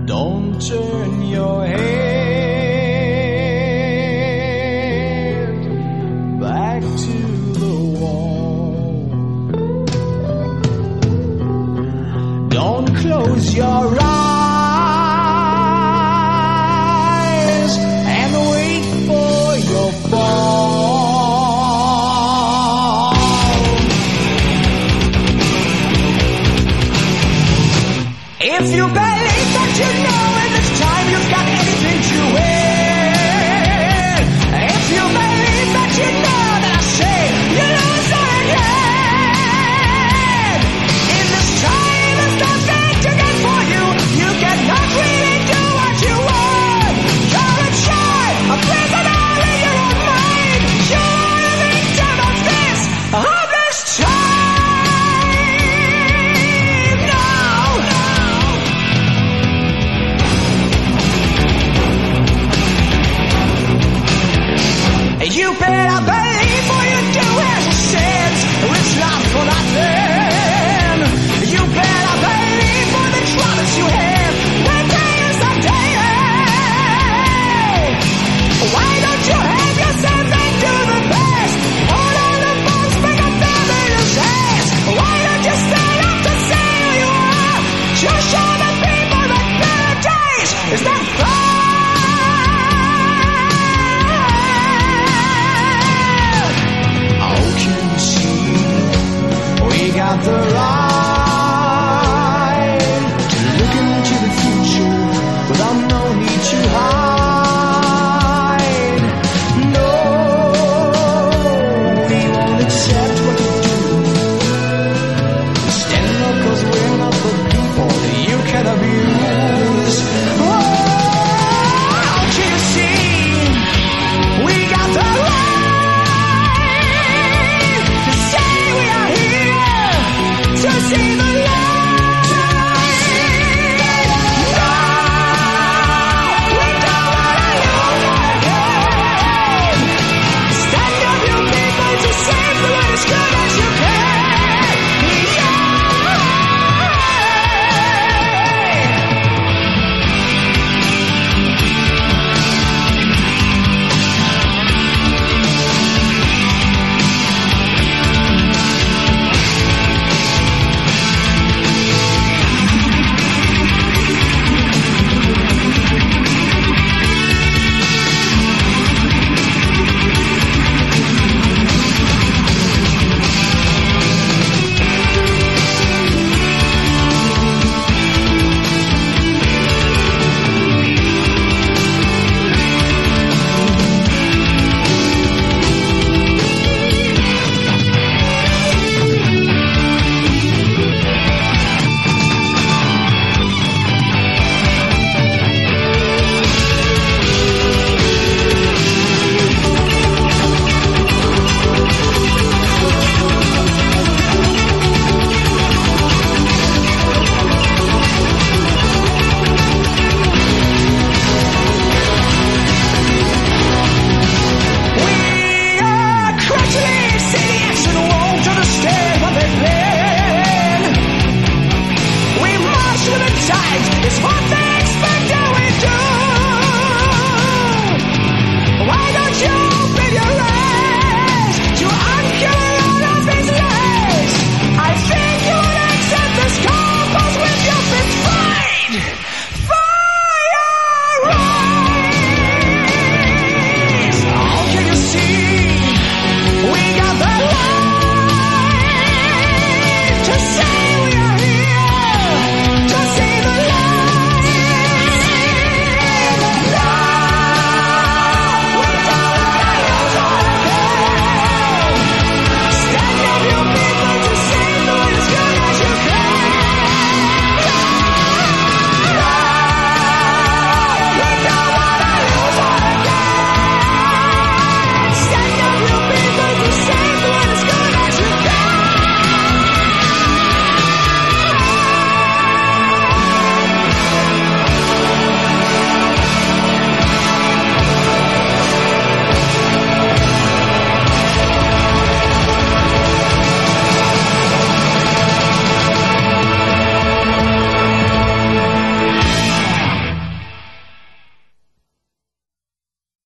Don't turn your head back to the wall. Don't close your eyes and wait for your fall. If you believe that you know in this time you've got anything to win. If you believe that you know that I say you lose again. In this time there's nothing to get for you. You cannot really do what you want. You're a child, a prisoner in your own mind. You're a victim of this time now. You better believe what you do as it says. It's not for nothing. You better believe for the troubles you have. When day is a day. Why don't you have yourself and do the best? Hold on the bones, bring up fabulous ass. Why don't you stand up to say who you are? Just show the people that better days is that fun. Got the right